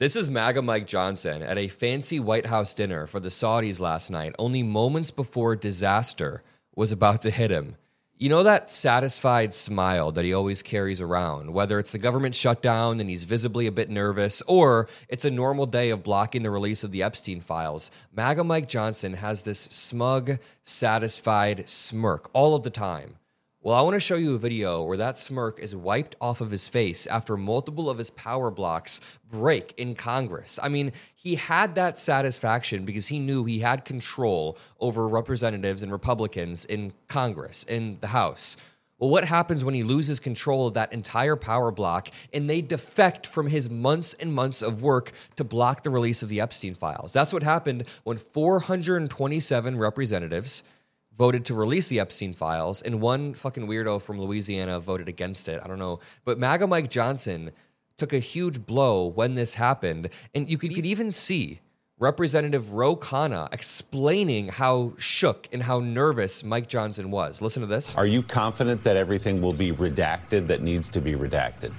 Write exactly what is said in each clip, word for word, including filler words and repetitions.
This is MAGA Mike Johnson at a fancy White House dinner for the Saudis last night, only moments before disaster was about to hit him. You know that satisfied smile that he always carries around, whether it's the government shutdown and he's visibly a bit nervous, or it's a normal day of blocking the release of the Epstein files. MAGA Mike Johnson has this smug, satisfied smirk all of the time. Well, I want to show you a video where that smirk is wiped off of his face after multiple of his power blocks break in Congress. I mean, he had that satisfaction because he knew he had control over representatives and Republicans in Congress, in the House. Well, what happens when he loses control of that entire power block and they defect from his months and months of work to block the release of the Epstein files? That's what happened when four hundred twenty-seven representatives voted to release the Epstein files, and one fucking weirdo from Louisiana voted against it. I don't know. But MAGA Mike Johnson took a huge blow when this happened, and you could, you could even see Representative Ro Khanna explaining how shook and how nervous Mike Johnson was. Listen to this. Are you confident that everything will be redacted that needs to be redacted?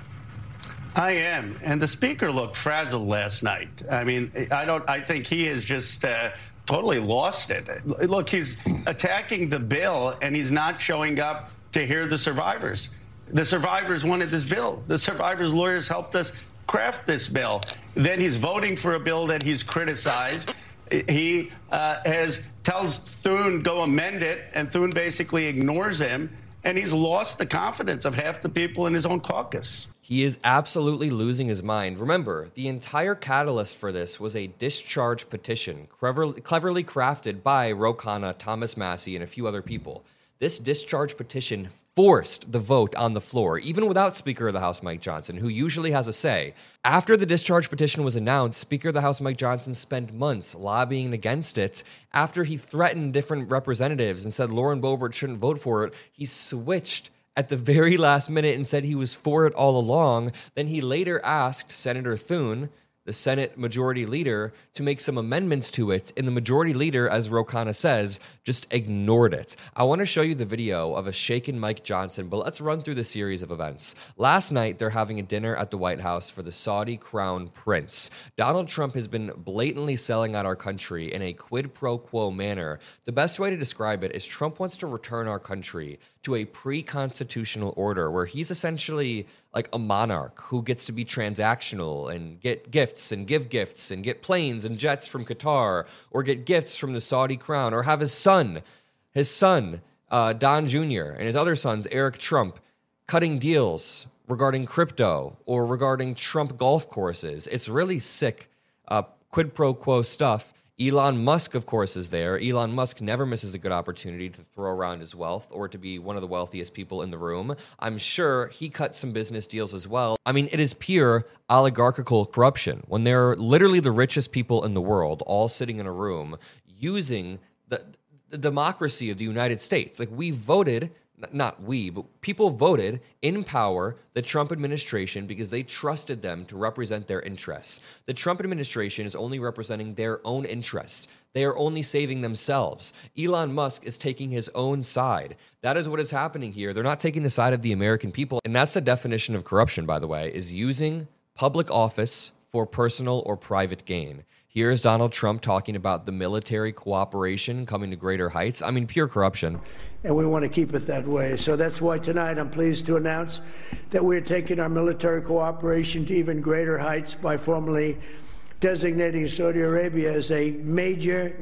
I am, and the speaker looked frazzled last night. I mean, I don't. I think he is just uh, totally lost it. Look, he's attacking the bill, and he's not showing up to hear the survivors. The survivors wanted this bill. The survivors' lawyers helped us craft this bill. Then he's voting for a bill that he's criticized. He uh, has tells Thune go amend it, and Thune basically ignores him, and he's lost the confidence of half the people in his own caucus. He is absolutely losing his mind. Remember, the entire catalyst for this was a discharge petition clever, cleverly crafted by Ro Khanna, Thomas Massie, and a few other people. This discharge petition forced the vote on the floor, even without Speaker of the House Mike Johnson, who usually has a say. After the discharge petition was announced, Speaker of the House Mike Johnson spent months lobbying against it. After he threatened different representatives and said Lauren Boebert shouldn't vote for it, he switched at the very last minute and said he was for it all along. Then he later asked Senator Thune, the Senate Majority Leader, to make some amendments to it, and the Majority Leader, as Ro Khanna says, just ignored it. I want to show you the video of a shaken Mike Johnson, but let's run through the series of events. Last night, they're having a dinner at the White House for the Saudi Crown Prince. Donald Trump has been blatantly selling out our country in a quid pro quo manner. The best way to describe it is Trump wants to return our country to a pre-constitutional order where he's essentially like a monarch who gets to be transactional and get gifts and give gifts and get planes and jets from Qatar, or get gifts from the Saudi crown, or have his son, his son, uh, Don Junior, and his other sons, Eric Trump, cutting deals regarding crypto or regarding Trump golf courses. It's really sick uh, quid pro quo stuff. Elon Musk, of course, is there. Elon Musk never misses a good opportunity to throw around his wealth or to be one of the wealthiest people in the room. I'm sure he cut some business deals as well. I mean, it is pure oligarchical corruption when they're literally the richest people in the world all sitting in a room using the, the democracy of the United States. Like, we voted... Not we, but people voted in power the Trump administration because they trusted them to represent their interests. The Trump administration is only representing their own interests. They are only saving themselves. Elon Musk is taking his own side. That is what is happening here. They're not taking the side of the American people. And that's the definition of corruption, by the way, is using public office for personal or private gain. Here's Donald Trump talking about the military cooperation coming to greater heights. I mean, pure corruption. And we want to keep it that way. So that's why tonight I'm pleased to announce that we're taking our military cooperation to even greater heights by formally designating Saudi Arabia as a major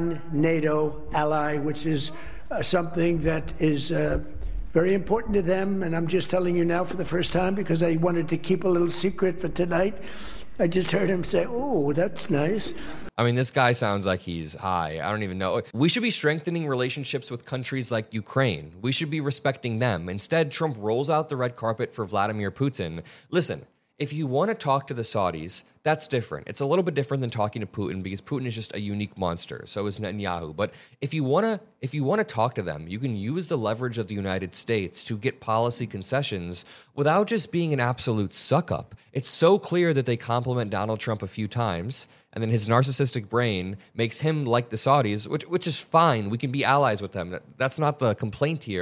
non-NATO ally, which is uh, something that is uh, very important to them. And I'm just telling you now for the first time because I wanted to keep a little secret for tonight. I just heard him say, oh, that's nice. I mean, this guy sounds like he's high. I don't even know. We should be strengthening relationships with countries like Ukraine. We should be respecting them. Instead, Trump rolls out the red carpet for Vladimir Putin. Listen, if you want to talk to the Saudis, that's different. It's a little bit different than talking to Putin because Putin is just a unique monster. So is Netanyahu. But if you want to if you want to talk to them, you can use the leverage of the United States to get policy concessions without just being an absolute suck-up. It's so clear that they compliment Donald Trump a few times, and then his narcissistic brain makes him like the Saudis, which which is fine. We can be allies with them. That's not the complaint here.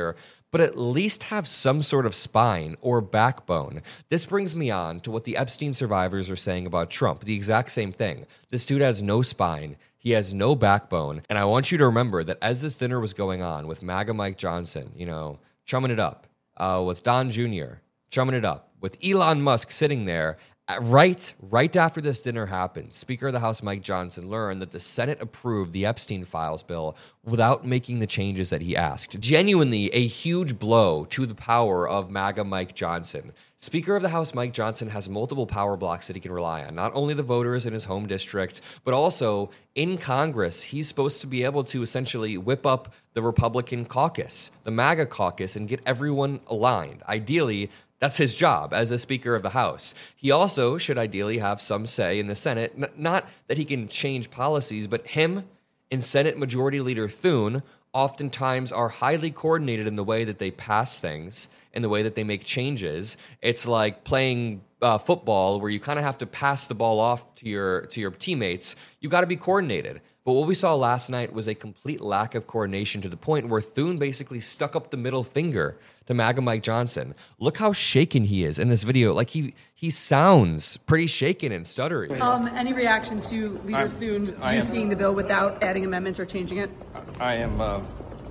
but at least have some sort of spine or backbone. This brings me on to what the Epstein survivors are saying about Trump. The exact same thing. This dude has no spine. He has no backbone. And I want you to remember that as this dinner was going on with MAGA Mike Johnson, you know, chumming it up, uh, with Don Junior, chumming it up, with Elon Musk sitting there, Right, right after this dinner happened, Speaker of the House Mike Johnson learned that the Senate approved the Epstein Files bill without making the changes that he asked. Genuinely a huge blow to the power of MAGA Mike Johnson. Speaker of the House Mike Johnson has multiple power blocks that he can rely on. Not only the voters in his home district, but also in Congress. He's supposed to be able to essentially whip up the Republican caucus, the MAGA caucus, and get everyone aligned. Ideally, that's his job as a Speaker of the House. He also should ideally have some say in the Senate. N- not that he can change policies, but him and Senate Majority Leader Thune oftentimes are highly coordinated in the way that they pass things, in the way that they make changes. It's like playing uh, football where you kind of have to pass the ball off to your to your teammates. You got to be coordinated. But what we saw last night was a complete lack of coordination to the point where Thune basically stuck up the middle finger to MAGA Mike Johnson. Look how shaken he is in this video. Like he he sounds pretty shaken and stuttery. Um, any reaction to Leader I'm, Thune, I you am, seeing the bill without adding amendments or changing it? I am uh,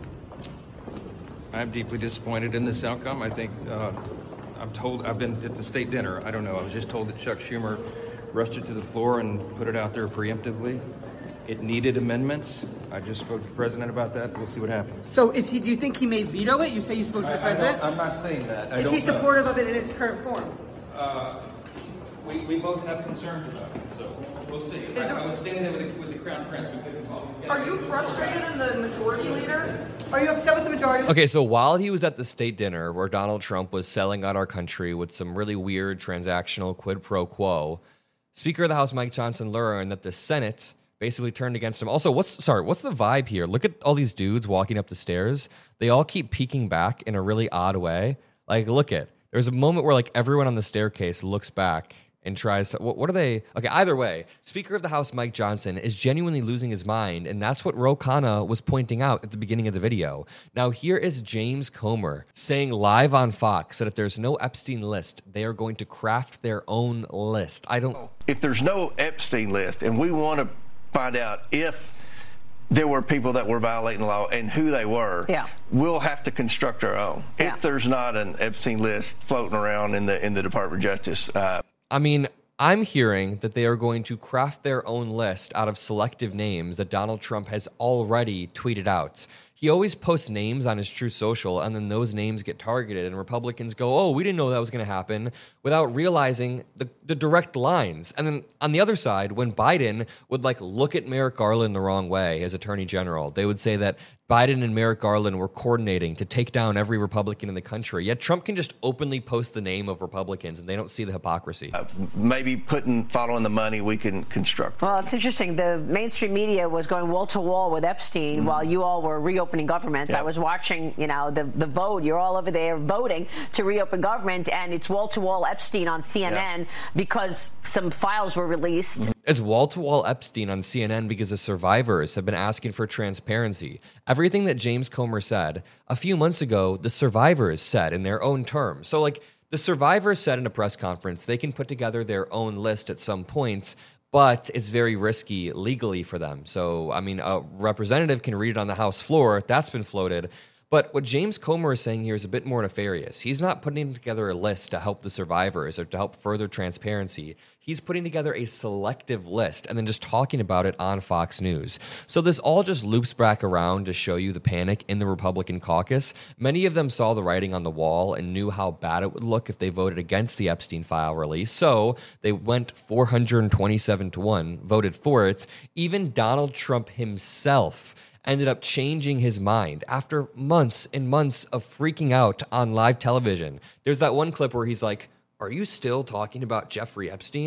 I am deeply disappointed in this outcome. I think uh, I'm told I've been at the state dinner. I don't know. I was just told that Chuck Schumer rushed it to the floor and put it out there preemptively. It needed amendments. I just spoke to the president about that. We'll see what happens. So is he? Do you think he may veto it? You say you spoke to the I, president? I I'm not saying that. I is don't he supportive know. of it in its current form? Uh, we, we both have concerns about it, so we'll see. I, I was standing there with the, with the Crown Prince. We couldn't call. Are you frustrated in the majority leader? Are you upset with the majority? Okay, so while he was at the state dinner where Donald Trump was selling out our country with some really weird transactional quid pro quo, Speaker of the House Mike Johnson learned that the Senate basically turned against him. Also, what's sorry, what's the vibe here? Look at all these dudes walking up the stairs. They all keep peeking back in a really odd way. Like, look at, there's a moment where like everyone on the staircase looks back and tries to, what, what are they? Okay, either way, Speaker of the House Mike Johnson is genuinely losing his mind, and that's what Ro Khanna was pointing out at the beginning of the video. Now, here is James Comer saying live on Fox that if there's no Epstein list, they are going to craft their own list. I don't... If there's no Epstein list, and we want to find out if there were people that were violating the law and who they were, yeah. we'll have to construct our own. Yeah. If there's not an Epstein list floating around in the in the Department of Justice. Uh, I mean, I'm hearing that they are going to craft their own list out of selective names that Donald Trump has already tweeted out. He always posts names on his True Social, and then those names get targeted, and Republicans go, oh, we didn't know that was going to happen, without realizing the, the direct lines. And then on the other side, when Biden would like look at Merrick Garland the wrong way as Attorney General, they would say that Biden and Merrick Garland were coordinating to take down every Republican in the country. Yet Trump can just openly post the name of Republicans, and they don't see the hypocrisy. Uh, maybe putting, following the money, we can construct. Well, it's interesting. The mainstream media was going wall to wall with Epstein mm-hmm. while you all were reopening government. Yep. I was watching, you know, the the vote. You're all over there voting to reopen government, and it's wall to wall Epstein on C N N yep. because some files were released. Mm-hmm. It's wall to wall Epstein on C N N because the survivors have been asking for transparency. Everything that James Comer said a few months ago, the survivors said in their own terms. So, like, the survivors said in a press conference, they can put together their own list at some points, but it's very risky legally for them. So, I mean, a representative can read it on the House floor. That's been floated. But what James Comer is saying here is a bit more nefarious. He's not putting together a list to help the survivors or to help further transparency. He's putting together a selective list and then just talking about it on Fox News. So this all just loops back around to show you the panic in the Republican caucus. Many of them saw the writing on the wall and knew how bad it would look if they voted against the Epstein file release. So they went four hundred twenty-seven to one, voted for it. Even Donald Trump himself ended up changing his mind after months and months of freaking out on live television. There's that one clip where he's like, are you still talking about Jeffrey Epstein?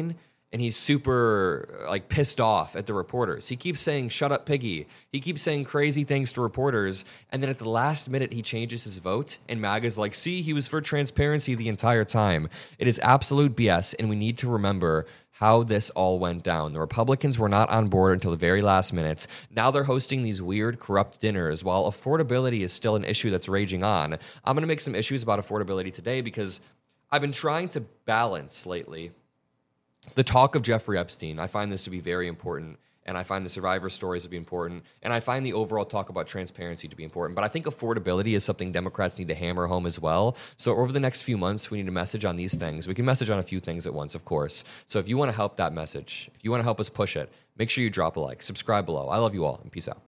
and he's super like pissed off at the reporters. He keeps saying, "Shut up, piggy." He keeps saying crazy things to reporters, and then at the last minute he changes his vote, and MAGA's like, "See, he was for transparency the entire time." It is absolute B S, and we need to remember how this all went down. The Republicans were not on board until the very last minute. Now they're hosting these weird, corrupt dinners while affordability is still an issue that's raging on. I'm going to make some issues about affordability today because I've been trying to balance lately the talk of Jeffrey Epstein. I find this to be very important, and I find the survivor stories to be important, and I find the overall talk about transparency to be important. But I think affordability is something Democrats need to hammer home as well. So over the next few months, we need to message on these things. We can message on a few things at once, of course. So if you want to help that message, if you want to help us push it, make sure you drop a like, subscribe below. I love you all, and peace out.